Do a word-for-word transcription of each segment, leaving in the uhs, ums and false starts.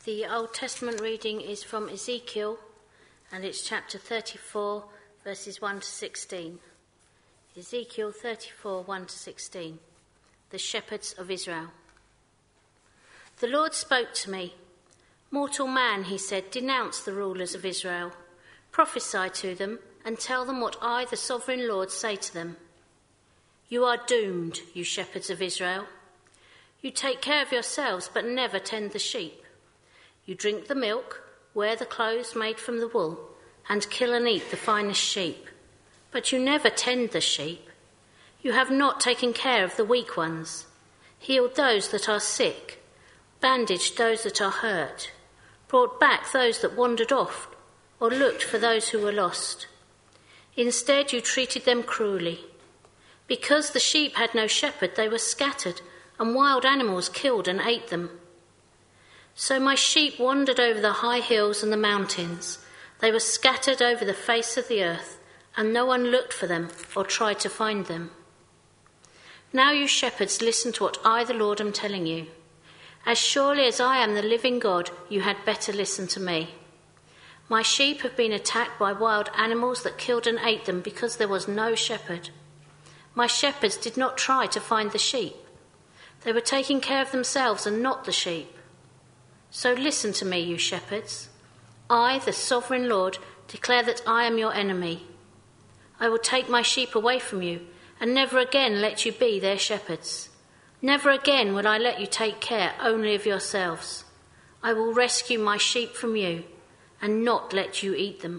The Old Testament reading is from Ezekiel, and it's chapter thirty-four, verses one to sixteen. Ezekiel thirty-four, one to sixteen. The shepherds of Israel. The Lord spoke to me. Mortal man, he said, denounce the rulers of Israel. Prophesy to them and tell them what I, the sovereign Lord, say to them. You are doomed, you shepherds of Israel. You take care of yourselves, but never tend the sheep. You drink the milk, wear the clothes made from the wool, and kill and eat the finest sheep. But you never tend the sheep. You have not taken care of the weak ones, healed those that are sick, bandaged those that are hurt, brought back those that wandered off, or looked for those who were lost. Instead, you treated them cruelly. Because the sheep had no shepherd, they were scattered, and wild animals killed and ate them. So my sheep wandered over the high hills and the mountains. They were scattered over the face of the earth, and no one looked for them or tried to find them. Now you shepherds, listen to what I, the Lord, am telling you. As surely as I am the living God, you had better listen to me. My sheep have been attacked by wild animals that killed and ate them because there was no shepherd. My shepherds did not try to find the sheep. They were taking care of themselves and not the sheep. So listen to me, you shepherds. I, the sovereign Lord, declare that I am your enemy. I will take my sheep away from you and never again let you be their shepherds. Never again will I let you take care only of yourselves. I will rescue my sheep from you and not let you eat them.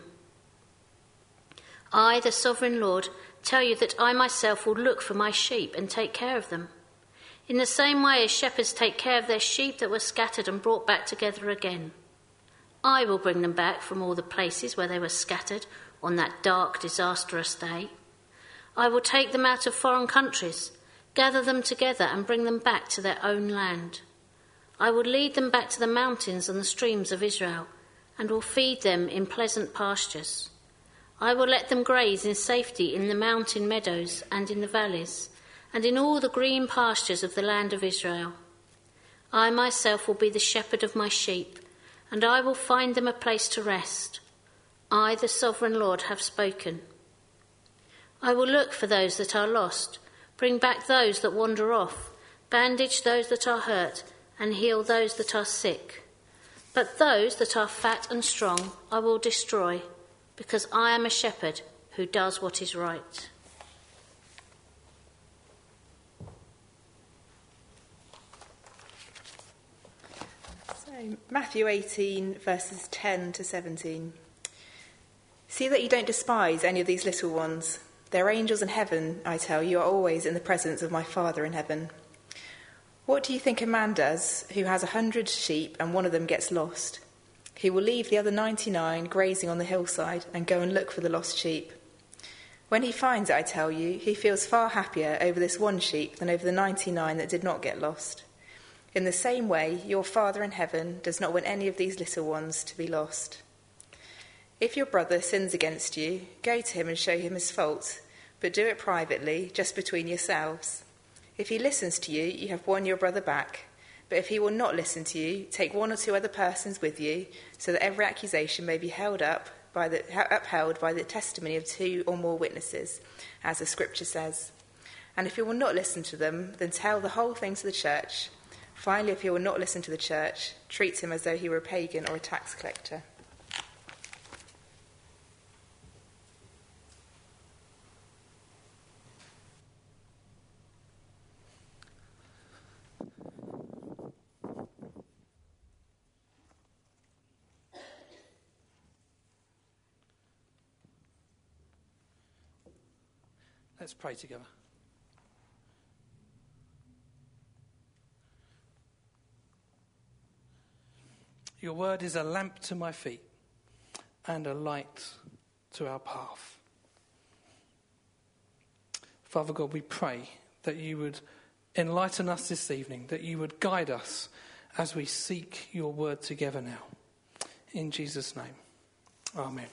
I, the sovereign Lord, tell you that I myself will look for my sheep and take care of them. In the same way as shepherds take care of their sheep that were scattered and brought back together again. I will bring them back from all the places where they were scattered on that dark, disastrous day. I will take them out of foreign countries, gather them together and bring them back to their own land. I will lead them back to the mountains and the streams of Israel, and will feed them in pleasant pastures. I will let them graze in safety in the mountain meadows and in the valleys, and in all the green pastures of the land of Israel. I myself will be the shepherd of my sheep, and I will find them a place to rest. I, the sovereign Lord, have spoken. I will look for those that are lost, bring back those that wander off, bandage those that are hurt, and heal those that are sick. But those that are fat and strong I will destroy, because I am a shepherd who does what is right. Matthew eighteen, verses ten to seventeen. See that you don't despise any of these little ones. Their angels in heaven, I tell you, are always in the presence of my Father in heaven. What do you think a man does who has a hundred sheep and one of them gets lost? He will leave the other ninety-nine grazing on the hillside and go and look for the lost sheep. When he finds it, I tell you, he feels far happier over this one sheep than over the ninety-nine that did not get lost. In the same way, your Father in heaven does not want any of these little ones to be lost. If your brother sins against you, go to him and show him his fault, but do it privately, just between yourselves. If he listens to you, you have won your brother back. But if he will not listen to you, take one or two other persons with you, so that every accusation may be held up by the, upheld by the testimony of two or more witnesses, as the scripture says. And if he will not listen to them, then tell the whole thing to the church. Finally, if he will not listen to the church, treat him as though he were a pagan or a tax collector. Let's pray together. Your word is a lamp to my feet and a light to our path. Father God, we pray that you would enlighten us this evening, that you would guide us as we seek your word together now. In Jesus' name, amen.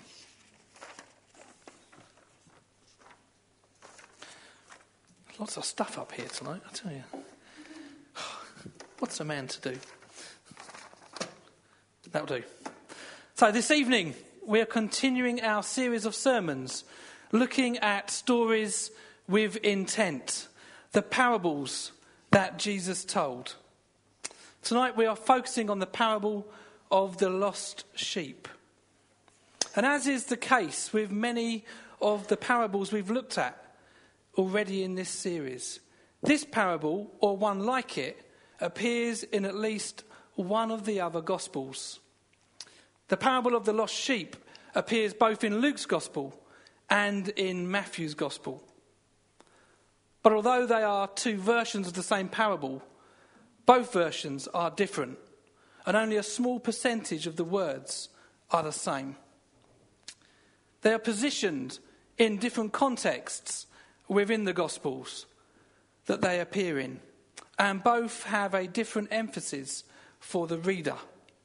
Lots of stuff up here tonight, I tell you. What's a man to do? That'll do. So this evening, we're continuing our series of sermons, looking at stories with intent, the parables that Jesus told. Tonight we are focusing on the parable of the lost sheep. And as is the case with many of the parables we've looked at already in this series, this parable, or one like it, appears in at least one of the other Gospels. The parable of the lost sheep appears both in Luke's Gospel and in Matthew's Gospel. But although they are two versions of the same parable, both versions are different, and only a small percentage of the words are the same. They are positioned in different contexts within the Gospels that they appear in, and both have a different emphasis for the reader.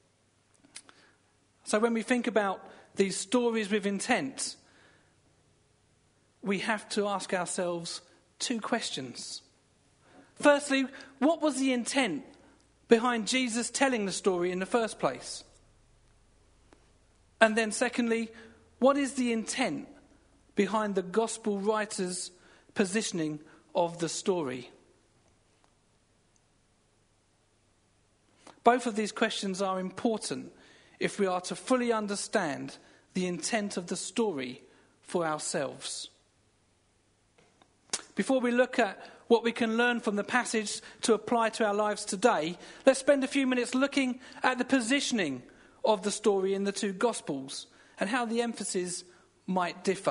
So when we think about these stories with intent, we have to ask ourselves two questions. Firstly, what was the intent behind Jesus telling the story in the first place? And then secondly, what is the intent behind the gospel writer's positioning of the story? Both of these questions are important if we are to fully understand the intent of the story for ourselves. Before we look at what we can learn from the passage to apply to our lives today, let's spend a few minutes looking at the positioning of the story in the two Gospels and how the emphasis might differ.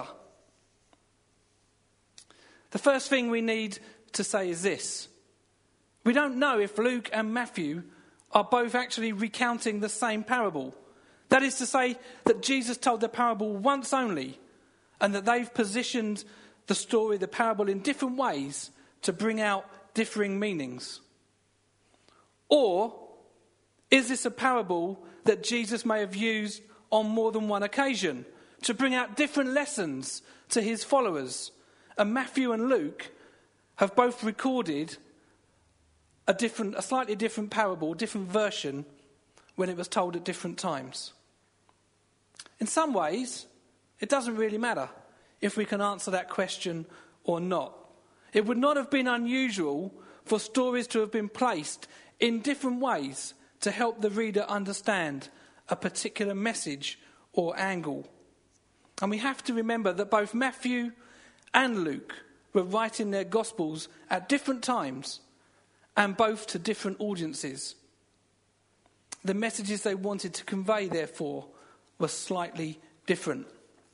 The first thing we need to say is this. We don't know if Luke and Matthew are both actually recounting the same parable. That is to say that Jesus told the parable once only, and that they've positioned the story, the parable, in different ways to bring out differing meanings. Or is this a parable that Jesus may have used on more than one occasion to bring out different lessons to his followers? And Matthew and Luke have both recorded a different, a slightly different parable, different version, when it was told at different times. In some ways, it doesn't really matter if we can answer that question or not. It would not have been unusual for stories to have been placed in different ways to help the reader understand a particular message or angle. And we have to remember that both Matthew and Luke were writing their Gospels at different times and both to different audiences. The messages they wanted to convey, therefore, were slightly different.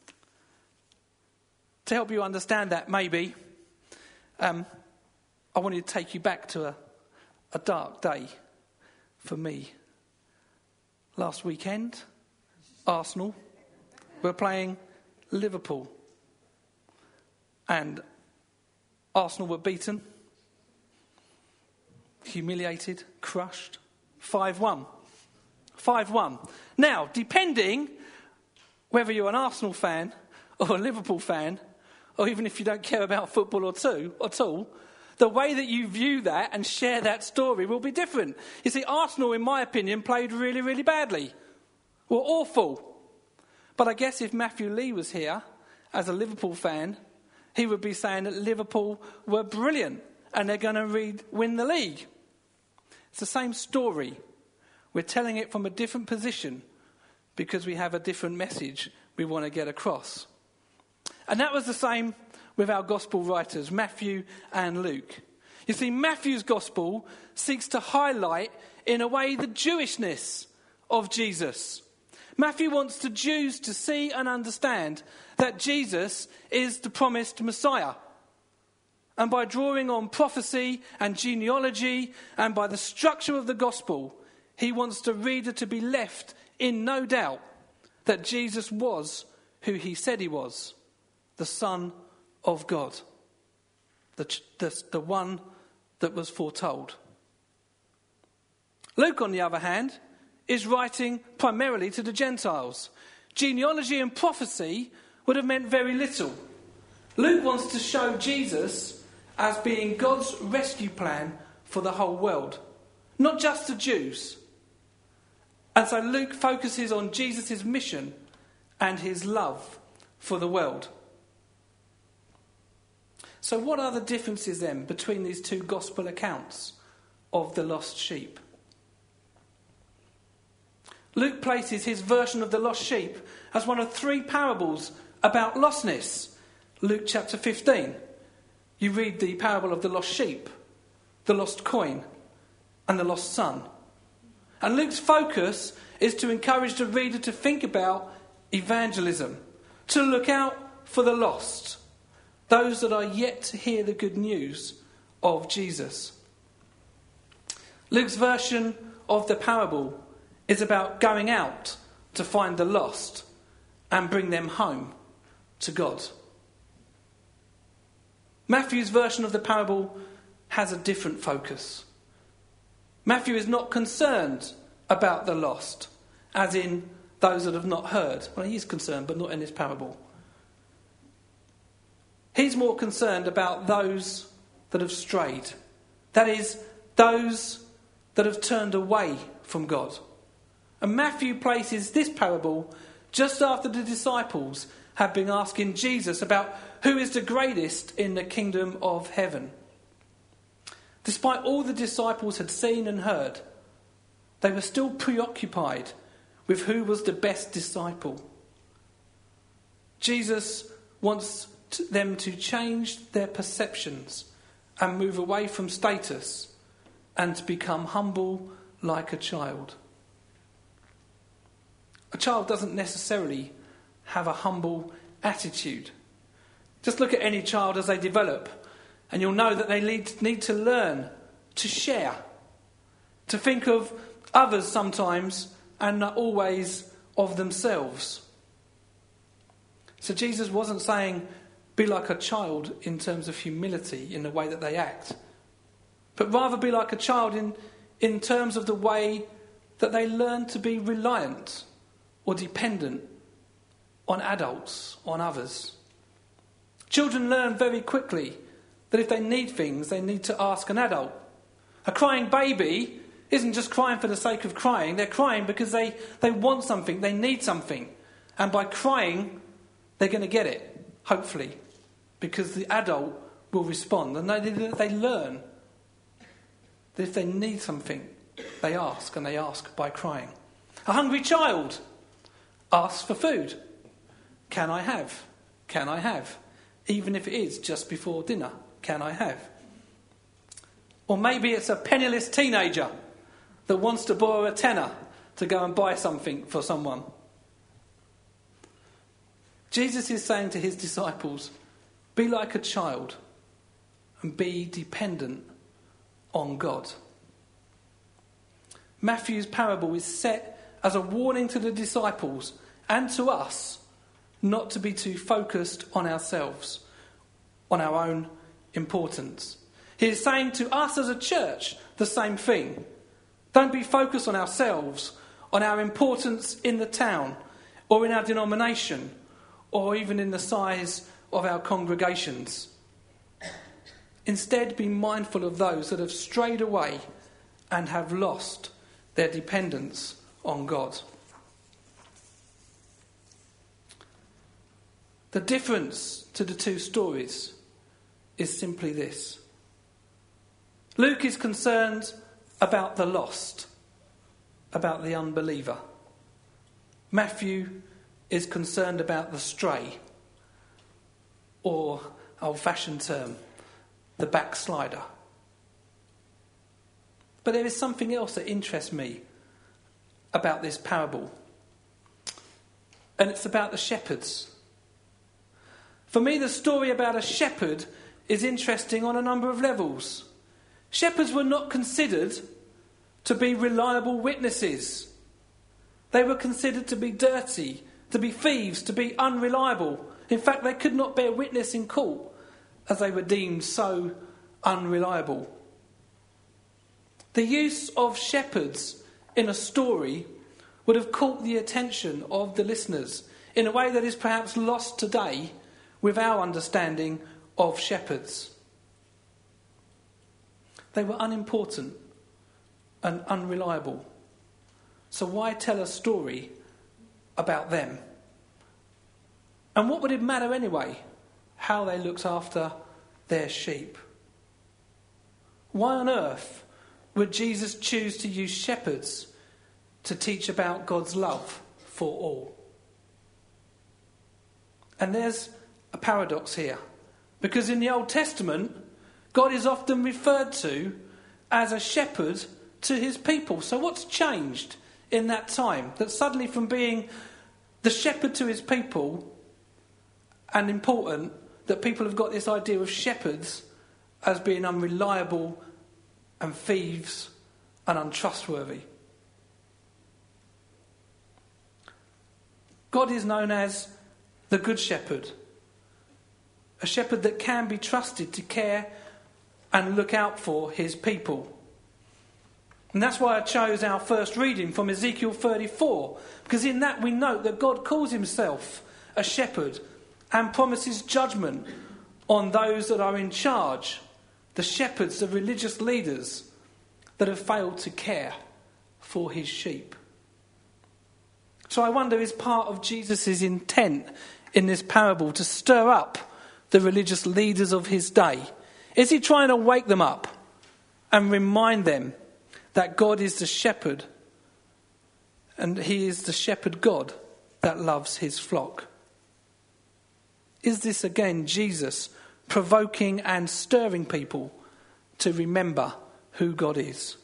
To help you understand that, maybe, um, I wanted to take you back to a, a dark day for me. Last weekend, Arsenal were playing Liverpool. And Arsenal were beaten, humiliated, crushed, five one. five one. Now, depending whether you're an Arsenal fan or a Liverpool fan, or even if you don't care about football or two, at all, the way that you view that and share that story will be different. You see, Arsenal, in my opinion, played really, really badly. Were awful. But I guess if Matthew Lee was here as a Liverpool fan, he would be saying that Liverpool were brilliant and they're going to read, win the league. It's the same story. We're telling it from a different position because we have a different message we want to get across. And that was the same with our gospel writers, Matthew and Luke. You see, Matthew's gospel seeks to highlight, in a way, the Jewishness of Jesus. Matthew wants the Jews to see and understand that Jesus is the promised Messiah. And by drawing on prophecy and genealogy and by the structure of the gospel, he wants the reader to be left in no doubt that Jesus was who he said he was, the Son of God, the, the, the one that was foretold. Luke, on the other hand, is writing primarily to the Gentiles. Genealogy and prophecy would have meant very little. Luke wants to show Jesus as being God's rescue plan for the whole world, not just the Jews. And so Luke focuses on Jesus' mission and his love for the world. So what are the differences then between these two gospel accounts of the lost sheep? Luke places his version of the lost sheep as one of three parables about lostness. Luke chapter fifteen, you read the parable of the lost sheep, the lost coin, and the lost son. And Luke's focus is to encourage the reader to think about evangelism, to look out for the lost, those that are yet to hear the good news of Jesus. Luke's version of the parable is about going out to find the lost and bring them home to God. Matthew's version of the parable has a different focus. Matthew is not concerned about the lost, as in those that have not heard. Well, he is concerned, but not in this parable. He's more concerned about those that have strayed. That is, those that have turned away from God. And Matthew places this parable just after the disciples have been asking Jesus about who is the greatest in the kingdom of heaven. Despite all the disciples had seen and heard, they were still preoccupied with who was the best disciple. Jesus wants them to change their perceptions and move away from status and to become humble like a child. A child doesn't necessarily have a humble attitude. Just look at any child as they develop, and you'll know that they need, need to learn to share, to think of others sometimes and not always of themselves. So Jesus wasn't saying be like a child in terms of humility in the way that they act, but rather be like a child in, in terms of the way that they learn to be reliant or dependent on adults, on others. Children learn very quickly that if they need things, they need to ask an adult. A crying baby isn't just crying for the sake of crying. They're crying because they, they want something, they need something. And by crying, they're going to get it, hopefully, because the adult will respond. And they, they learn that if they need something, they ask, and they ask by crying. A hungry child asks for food. Can I have? Can I have? Even if it is just before dinner, can I have? Or maybe it's a penniless teenager that wants to borrow a tenner to go and buy something for someone. Jesus is saying to his disciples, be like a child and be dependent on God. Matthew's parable is set as a warning to the disciples and to us not to be too focused on ourselves, on our own importance. He is saying to us as a church the same thing. Don't be focused on ourselves, on our importance in the town, or in our denomination, or even in the size of our congregations. Instead, be mindful of those that have strayed away and have lost their dependence on God. The difference to the two stories is simply this. Luke is concerned about the lost, about the unbeliever. Matthew is concerned about the stray, or old-fashioned term, the backslider. But there is something else that interests me about this parable, and it's about the shepherds. For me, the story about a shepherd is interesting on a number of levels. Shepherds were not considered to be reliable witnesses. They were considered to be dirty, to be thieves, to be unreliable. In fact, they could not bear witness in court as they were deemed so unreliable. The use of shepherds in a story would have caught the attention of the listeners in a way that is perhaps lost today with our understanding of shepherds. They were unimportant and unreliable. So why tell a story about them? And what would it matter anyway? How they looked after their sheep. Why on earth would Jesus choose to use shepherds to teach about God's love for all? And there's a paradox here. Because in the Old Testament, God is often referred to as a shepherd to his people. So what's changed in that time? That suddenly from being the shepherd to his people, and important, that people have got this idea of shepherds as being unreliable and thieves and untrustworthy. God is known as the Good Shepherd, a shepherd that can be trusted to care and look out for his people. And that's why I chose our first reading from Ezekiel thirty-four, because in that we note that God calls himself a shepherd and promises judgment on those that are in charge, the shepherds, the religious leaders that have failed to care for his sheep. So I wonder, is part of Jesus' intent in this parable to stir up the religious leaders of his day? Is he trying to wake them up and remind them that God is the shepherd and he is the shepherd God that loves his flock? Is this again Jesus provoking and stirring people to remember who God is?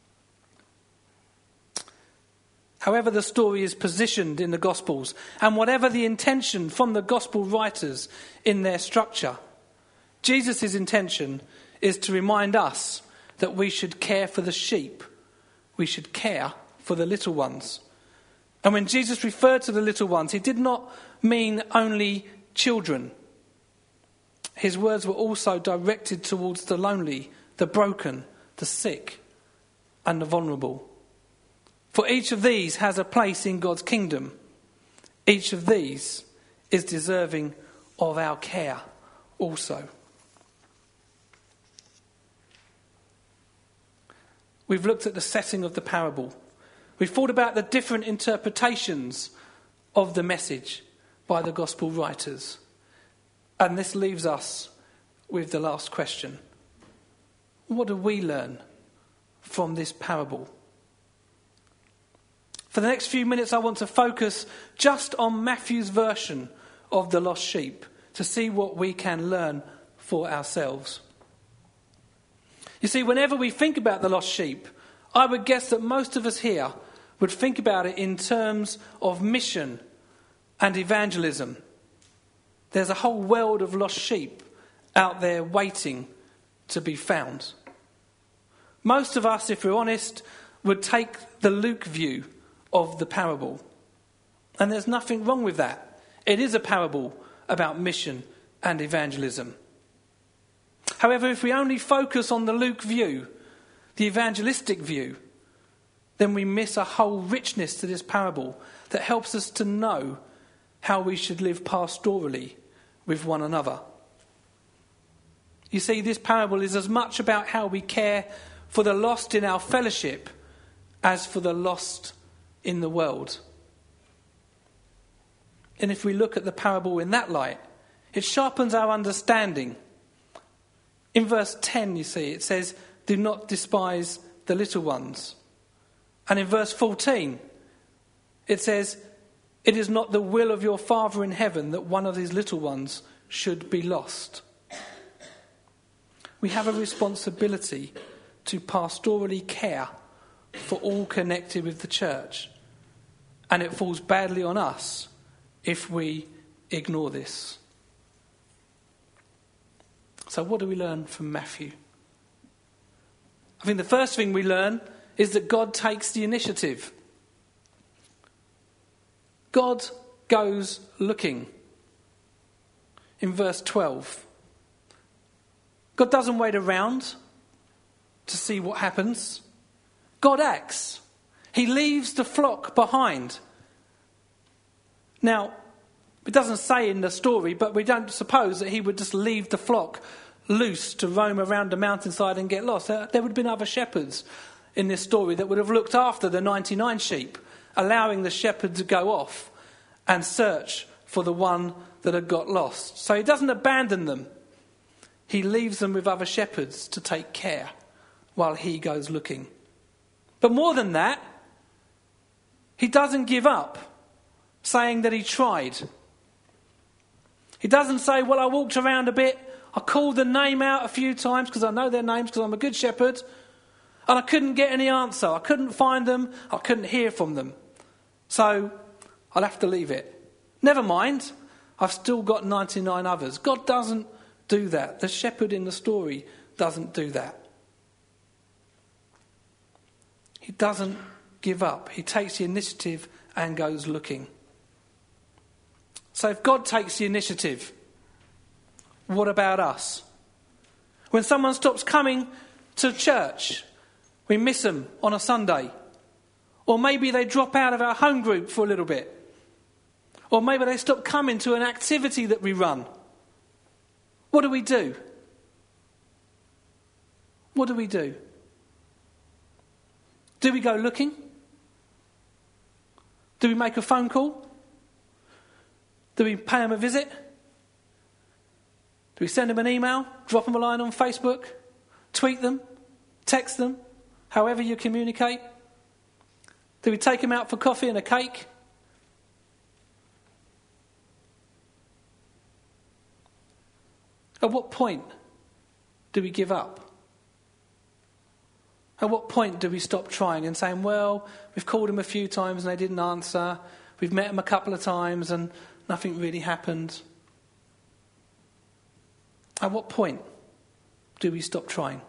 However the story is positioned in the Gospels, and whatever the intention from the Gospel writers in their structure, Jesus' intention is to remind us that we should care for the sheep. We should care for the little ones. And when Jesus referred to the little ones, he did not mean only children. His words were also directed towards the lonely, the broken, the sick, and the vulnerable. For each of these has a place in God's kingdom. Each of these is deserving of our care also. We've looked at the setting of the parable. We've thought about the different interpretations of the message by the gospel writers. And this leaves us with the last question. What do we learn from this parable? For the next few minutes, I want to focus just on Matthew's version of the lost sheep to see what we can learn for ourselves. You see, whenever we think about the lost sheep, I would guess that most of us here would think about it in terms of mission and evangelism. There's a whole world of lost sheep out there waiting to be found. Most of us, if we're honest, would take the Luke view of the parable. And there's nothing wrong with that. It is a parable about mission and evangelism. However, if we only focus on the Luke view, the evangelistic view, then we miss a whole richness to this parable that helps us to know how we should live pastorally with one another. You see, this parable is as much about how we care for the lost in our fellowship as for the lost in the world. And if we look at the parable in that light, it sharpens our understanding. In verse ten, you see, it says, "Do not despise the little ones." And in verse fourteen, it says, "It is not the will of your Father in heaven that one of these little ones should be lost." We have a responsibility to pastorally care for all connected with the church. And it falls badly on us if we ignore this. So what do we learn from Matthew? I think the first thing we learn is that God takes the initiative. God goes looking. In verse twelve, God doesn't wait around to see what happens. God acts. He leaves the flock behind. Now, it doesn't say in the story, but we don't suppose that he would just leave the flock loose to roam around the mountainside and get lost. There would have been other shepherds in this story that would have looked after the ninety-nine sheep allowing the shepherd to go off and search for the one that had got lost. So he doesn't abandon them. He leaves them with other shepherds to take care while he goes looking. But more than that, he doesn't give up, saying that he tried. He doesn't say, well, I walked around a bit, I called the name out a few times because I know their names because I'm a good shepherd, and I couldn't get any answer. I couldn't find them, I couldn't hear from them. So I'll have to leave it. Never mind, I've still got ninety-nine others. God doesn't do that. The shepherd in the story doesn't do that. He doesn't give up. He takes the initiative and goes looking. So if God takes the initiative, what about us? When someone stops coming to church, we miss them on a Sunday. Or maybe they drop out of our home group for a little bit. Or maybe they stop coming to an activity that we run. What do we do? What do we do? Do we go looking? Do we make a phone call? Do we pay them a visit? Do we send them an email? Drop them a line on Facebook? Tweet them? Text them? However you communicate? Do we take them out for coffee and a cake? At what point do we give up? At what point do we stop trying and saying, well, we've called them a few times and they didn't answer. We've met them a couple of times and nothing really happened. At what point do we stop trying?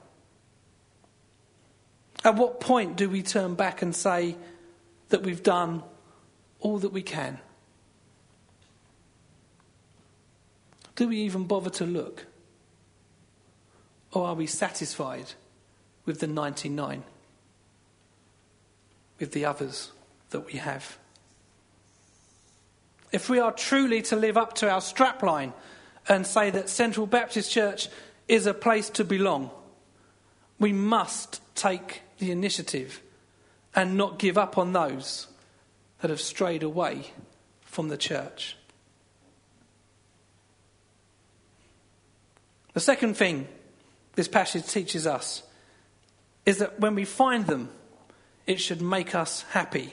At what point do we turn back and say that we've done all that we can? Do we even bother to look? Or are we satisfied with the ninety-nine? With the others that we have? If we are truly to live up to our strapline and say that Central Baptist Church is a place to belong, we must take the initiative and not give up on those that have strayed away from the church. The second thing this passage teaches us is that when we find them, it should make us happy.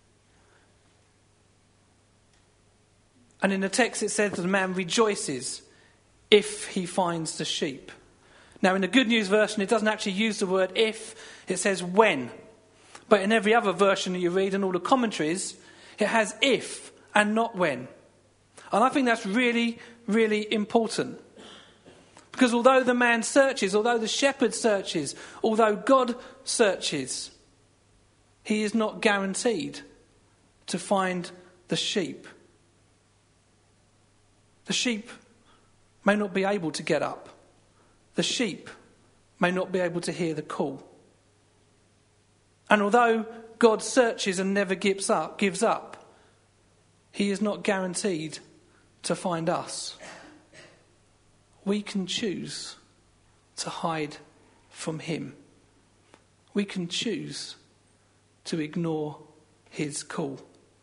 And in the text it says that the man rejoices if he finds the sheep. Now in the Good News version it doesn't actually use the word if, it says when. But in every other version that you read and all the commentaries, it has if and not when. And I think that's really, really important. Because although the man searches, although the shepherd searches, although God searches, he is not guaranteed to find the sheep. The sheep may not be able to get up. The sheep may not be able to hear the call. And although God searches and never gives up, gives up, he is not guaranteed to find us. We can choose to hide from him. We can choose to ignore his call.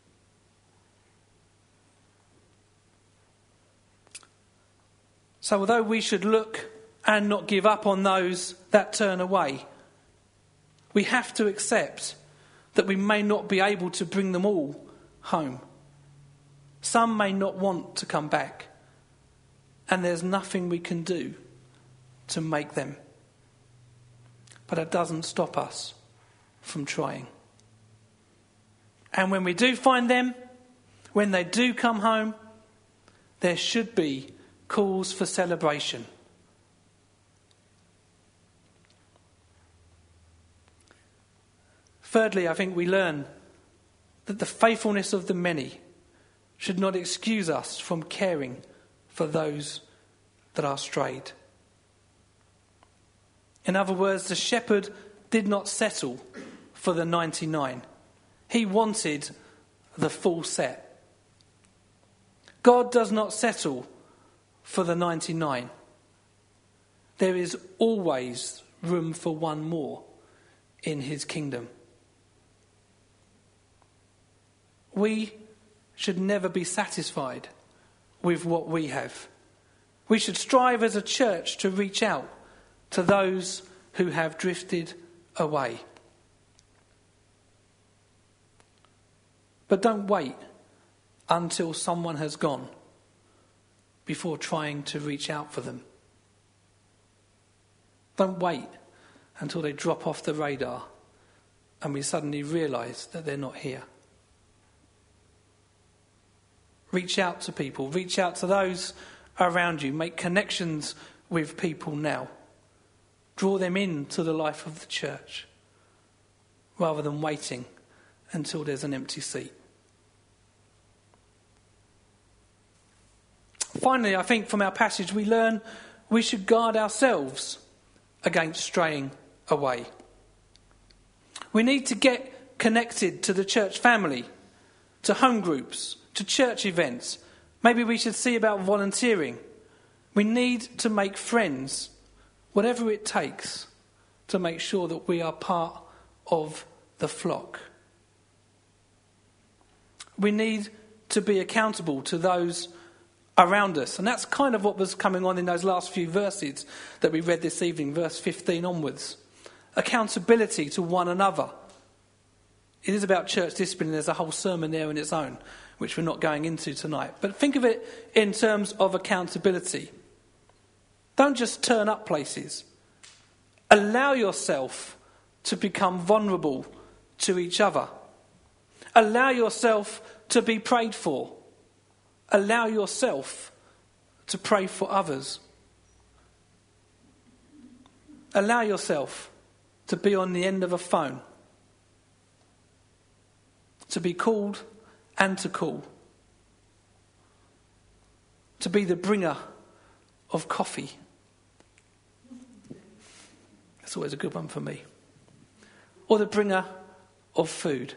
So although we should look and not give up on those that turn away, we have to accept that we may not be able to bring them all home. Some may not want to come back. And there's nothing we can do to make them. But it doesn't stop us from trying. And when we do find them, when they do come home, there should be calls for celebration. Thirdly, I think we learn that the faithfulness of the many should not excuse us from caring for those that are strayed. In other words, the shepherd did not settle for the ninety-nine. He wanted the full set. God does not settle for the ninety-nine. There is always room for one more in his kingdom. we should never be satisfied with what we have. We should strive as a church to reach out to those who have drifted away. But don't wait until someone has gone before trying to reach out for them. Don't wait until they drop off the radar and we suddenly realise that they're not here. Reach out to people. Reach out to those around you. Make connections with people now. Draw them into the life of the church rather than waiting until there's an empty seat. Finally, I think from our passage we learn we should guard ourselves against straying away. We need to get connected to the church family, to home groups, to church events. Maybe we should see about volunteering. We need to make friends, whatever it takes, to make sure that we are part of the flock. We need to be accountable to those around us. And that's kind of what was coming on in those last few verses that we read this evening, verse fifteen onwards. Accountability to one another. It is about church discipline. There's a whole sermon there in its own, which we're not going into tonight. But think of it in terms of accountability. Don't just turn up places. Allow yourself to become vulnerable to each other. Allow yourself to be prayed for. Allow yourself to pray for others. Allow yourself to be on the end of a phone. To be called and to call. To be the bringer of coffee. That's always a good one for me. Or the bringer of food.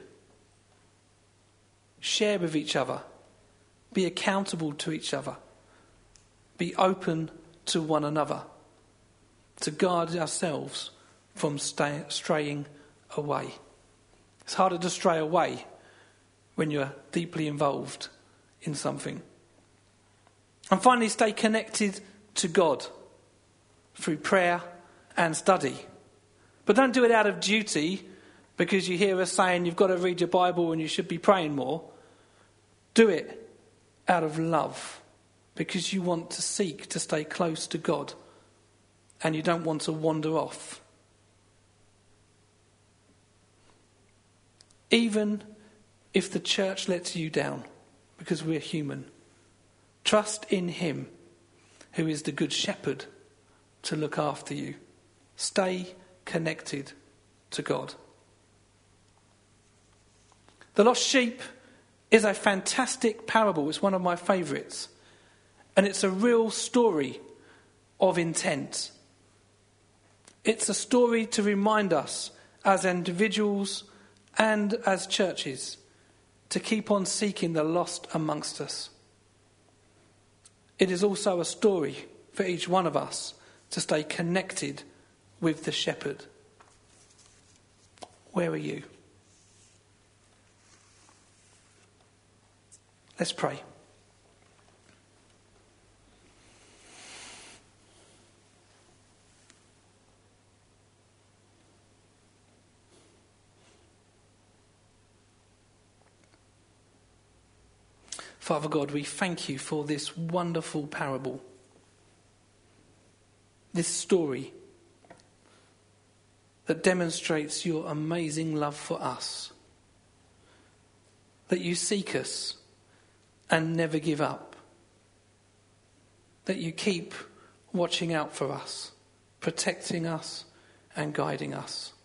Share with each other. Be accountable to each other. Be open to one another. To guard ourselves from stay, straying away. It's harder to stray away when you're deeply involved in something. And finally, stay connected to God through prayer and study. But don't do it out of duty because you hear us saying you've got to read your Bible and you should be praying more. Do it out of love because you want to seek to stay close to God and you don't want to wander off. Even if the church lets you down, because we're human, trust in him who is the good shepherd to look after you. Stay connected to God. The lost sheep is a fantastic parable. It's one of my favourites. And it's a real story of intent. It's a story to remind us as individuals and as churches to keep on seeking the lost amongst us. It is also a story for each one of us to stay connected with the shepherd. Where are you? Let's pray. Father God, we thank you for this wonderful parable, this story that demonstrates your amazing love for us, that you seek us and never give up, that you keep watching out for us, protecting us and guiding us.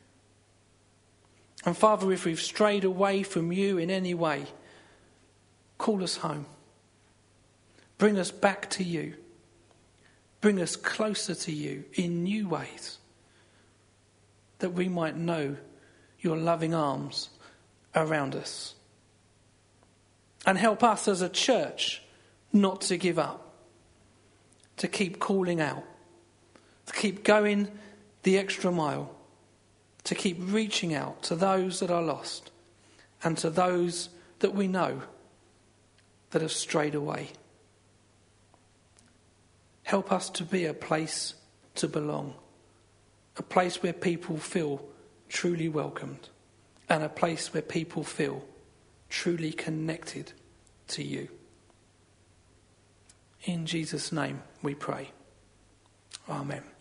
And Father, if we've strayed away from you in any way, call us home. Bring us back to you. Bring us closer to you in new ways, that we might know your loving arms around us. And help us as a church not to give up, to keep calling out, to keep going the extra mile, to keep reaching out to those that are lost and to those that we know that have strayed away. Help us to be a place to belong, a place where people feel truly welcomed, and a place where people feel truly connected to you. In Jesus' name we pray. Amen.